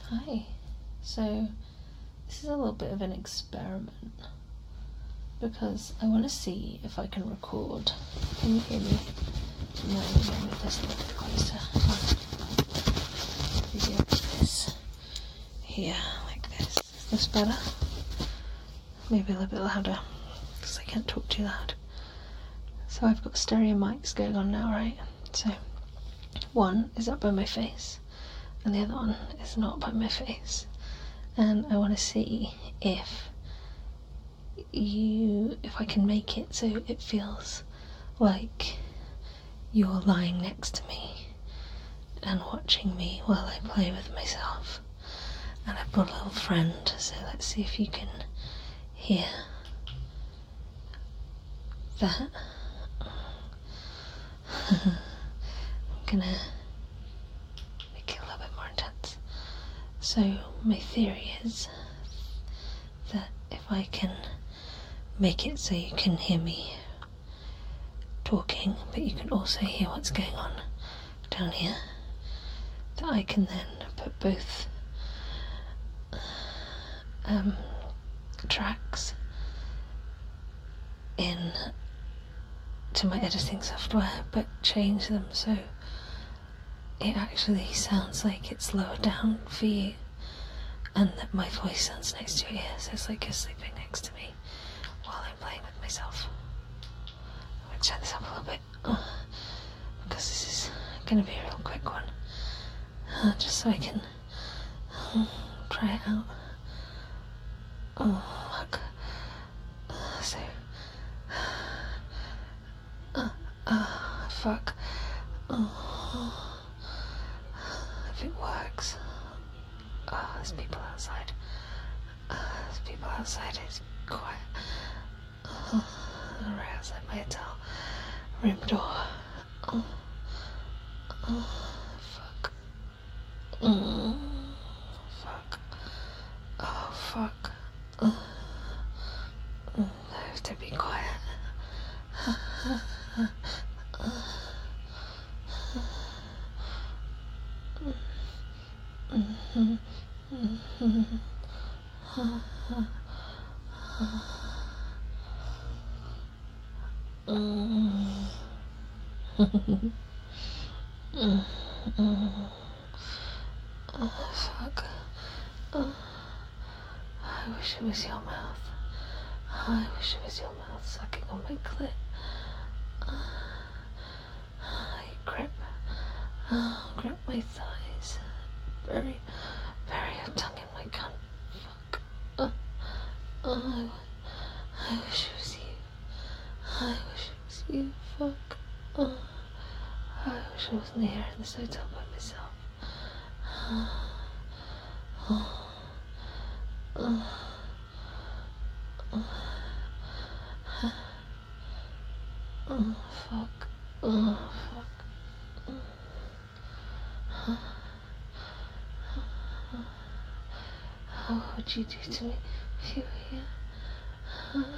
Hi. So, this is a little bit of an experiment because I want to see if I can record. Can you hear me? No, let me just a little bit closer. Video this here, like this. Is this better? Maybe a little bit louder because I can't talk too loud. So I've got stereo mics going on now, right? So one is up by my face and the other one is not by my face. And I want to see if I can make it so it feels like you're lying next to me and watching me while I play with myself. And I've got a little friend, so let's see if you can hear that. I'm gonna make it a little bit more intense. So my theory is that if I can make it so you can hear me talking, but you can also hear what's going on down here, that I can then put both tracks in to my editing software, but change them so it actually sounds like it's lower down for you and that my voice sounds next to your ear, so it's like you're sleeping next to me while I'm playing with myself. I'm going to turn this up a little bit because this is going to be a real quick one, just so I can try it out. Oh fuck. Fuck. If it works. There's people outside. It's quiet. Right outside my hotel room door. Fuck. Fuck. Oh, fuck. I have to be quiet. Fuck. I wish it was your mouth. I wish it was your mouth sucking on my clit. Grip my thighs. Bury your tongue in my cunt. Fuck. I wish it was you. I wish it was you. Fuck. I wish I wasn't here in this hotel by myself. Fuck. Fuck. What would you do to me if you were here?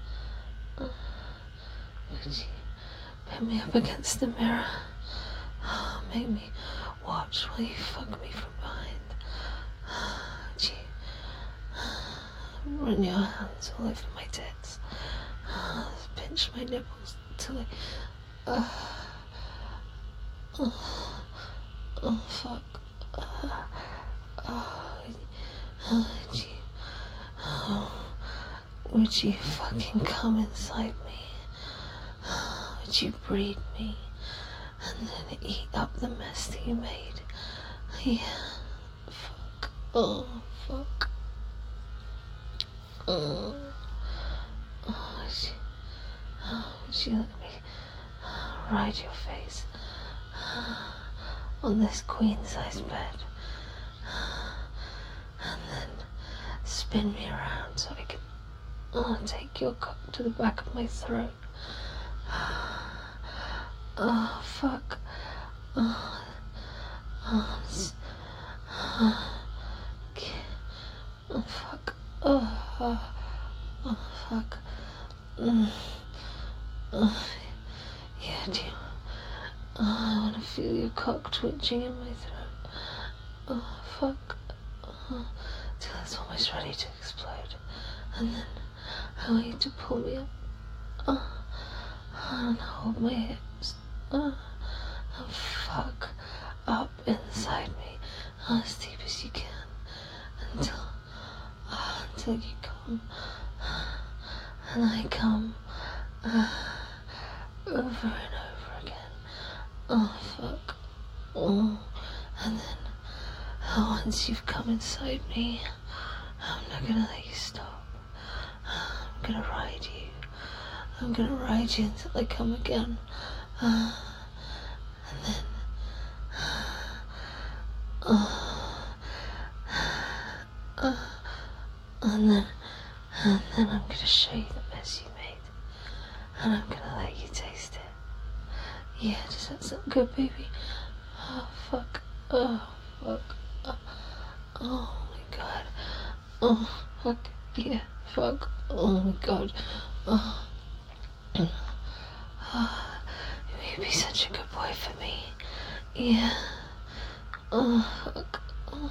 Would you put me up against the mirror? Make me watch while you fuck me from behind? Would you run your hands all over my tits? Pinch my nipples until fuck. Would you fucking come inside me? Would you breed me and then eat up the mess that you made? Yeah. Fuck. Oh, fuck. Would you let me ride your face on this queen-size bed and then spin me around so I could take your cock to the back of my throat? Oh, fuck. Oh, fuck. Oh, fuck. Yeah, do you? I want to feel your cock twitching in my throat. Oh, fuck. till it's almost ready to explode. And then I want you to pull me up. And hold my hips. And fuck up inside me as deep as you can until you come. And I come over and over again. Oh fuck. And then once you've come inside me, I'm not gonna let you stop. I'm gonna ride you. I'm gonna ride you until I come again. And then I'm gonna show you the mess you made. And I'm gonna let you taste it. Yeah, does that sound good, baby? Oh, fuck. Oh, fuck. Oh my god. Oh, fuck. Yeah, fuck. Oh my god. Oh. You'd be such a good boy for me. Yeah. Oh, fuck.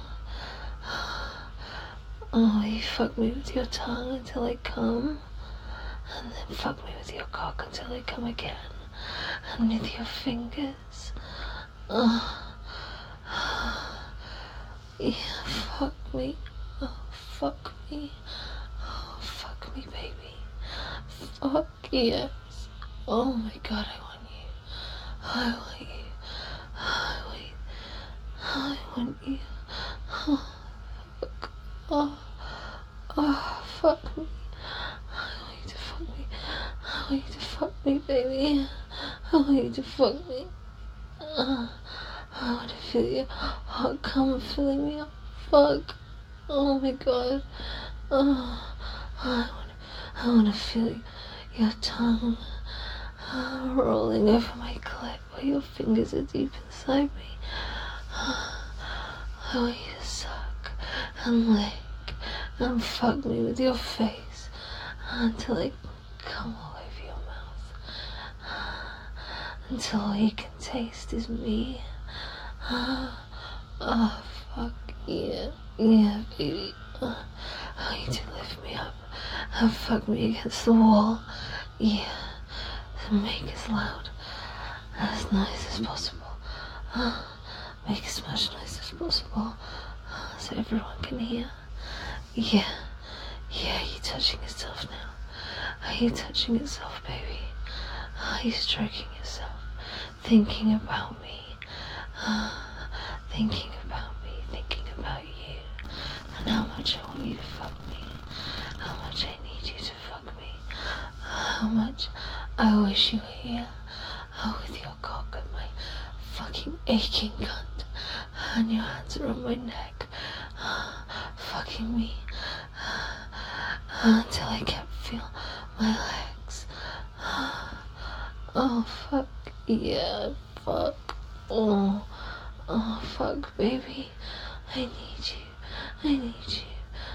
Oh, you fuck me with your tongue until I come. And then fuck me with your cock until I come again. And with your fingers. Yeah, fuck me. Oh, fuck me. Oh, fuck me, baby. Fuck yes. Oh my god, I want you. I want you. I want you. Oh, fuck. Oh, fuck me. I want you to fuck me. I want you to fuck me, baby. I want you to fuck me. I want to feel your hot cum filling me up. Fuck. Oh my god. I want to feel your tongue rolling over my clit while your fingers are deep inside me. I want you to suck and lick and fuck me with your face until I come all over your mouth. Until all you can taste is me. Oh, fuck yeah. Yeah, baby. I want you to lift me up and fuck me against the wall. Yeah. And make as loud, as nice as possible. Make as much noise as possible so everyone can hear. Yeah. Yeah, you're touching yourself now. Are you touching yourself, baby? Are you stroking yourself? Thinking about me. Thinking about me. Thinking about you. And how much I want you to fuck me. How much I need you to fuck me. How much I wish you were here. With your cock and my fucking aching cunt. And your hands around my neck. Fucking me. Until I can't feel my legs. Oh, fuck. Yeah, fuck. Oh, fuck, baby. I need you. I need you.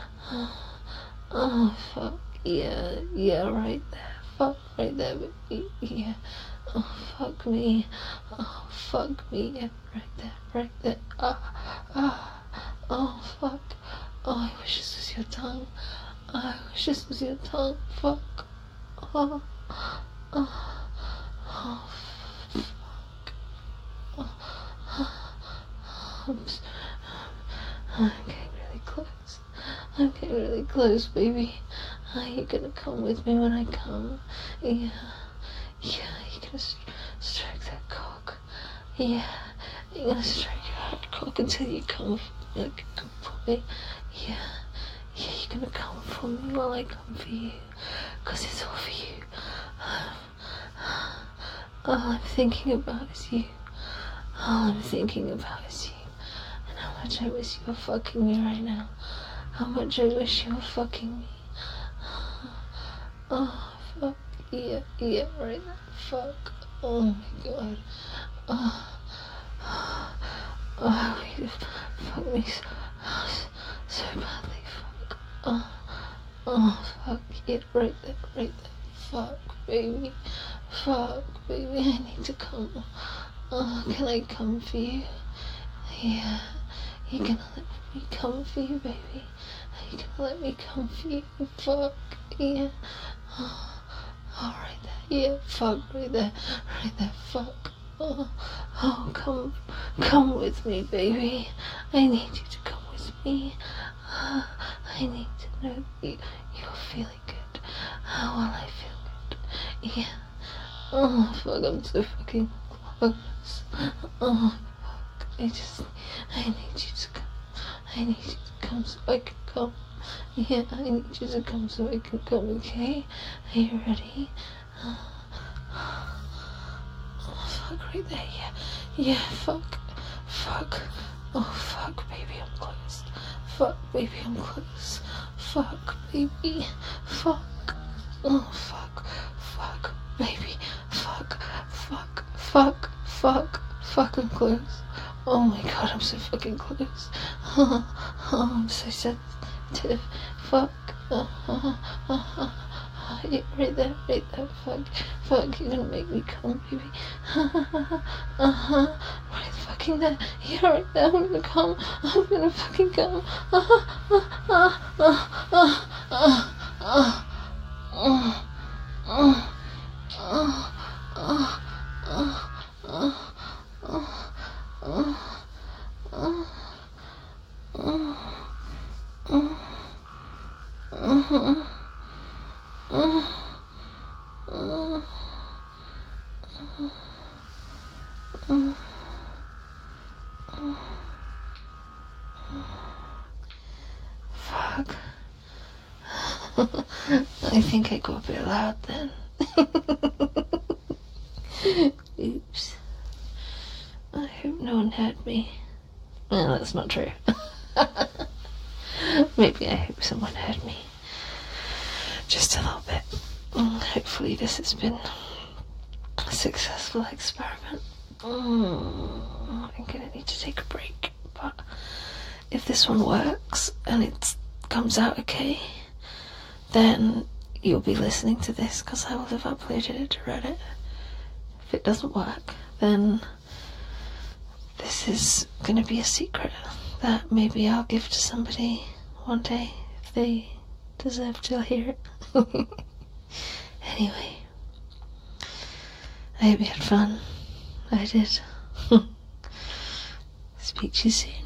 Oh, fuck. Yeah, right there. Fuck right there, baby. Yeah. Oh, fuck me. Oh, fuck me. Yeah, right there. Oh, fuck. Oh, I wish this was your tongue. I wish this was your tongue. Fuck. Oh, fuck. I'm getting really close. I'm getting really close, baby. Are you gonna come with me when I come? Yeah, you're gonna stroke that cock. Yeah, you're gonna stroke your hard cock until you come for me. Yeah, you're gonna come for me while I come for you. 'Cause it's all for you. All I'm thinking about is you. All I'm thinking about is you. And how much I wish you were fucking me right now. How much I wish you were fucking me. Oh, fuck. Yeah, right now. Fuck. Oh my god. I want you to fuck me so badly. Fuck. Fuck. Yeah, right there. Fuck, baby. Fuck, baby. I need to come. Can I come for you? Yeah. You're gonna let me me come for you, baby? Are you gonna let me come for you? Fuck, yeah. Oh, right there, yeah, fuck, right there, fuck. Oh, come with me, baby. I need you to come with me. I need to know you're feeling good. How will I feel good? Yeah. Oh, fuck, I'm so fucking close. Oh, fuck, I need you to come. I need you to come so I can come. Yeah, I need you to come so I can come, okay? Are you ready? Fuck, right there, yeah. Yeah, fuck. Oh, fuck, baby, I'm close. Fuck, baby, I'm close. Fuck, baby. Fuck. Oh, fuck, baby. Fuck, I'm close. Oh my god, I'm so fucking close. Oh, I'm so sensitive. Fuck. Yeah, right there, fuck, you're gonna make me come, baby. Right fucking there, yeah, right there, I'm gonna come, I'm gonna fucking come. Fuck. I think I got a bit loud then. Oops. I hope no one heard me. Well, that's not true. Maybe I hope someone heard me. Just a little bit. Hopefully this has been a successful experiment. I'm gonna need to take a break, but if this one works and it comes out okay, then you'll be listening to this because I will have uploaded it to Reddit. If it doesn't work, then this is gonna be a secret that maybe I'll give to somebody one day if they deserve to hear it. Anyway, I hope you had fun. I did. Speak to you soon.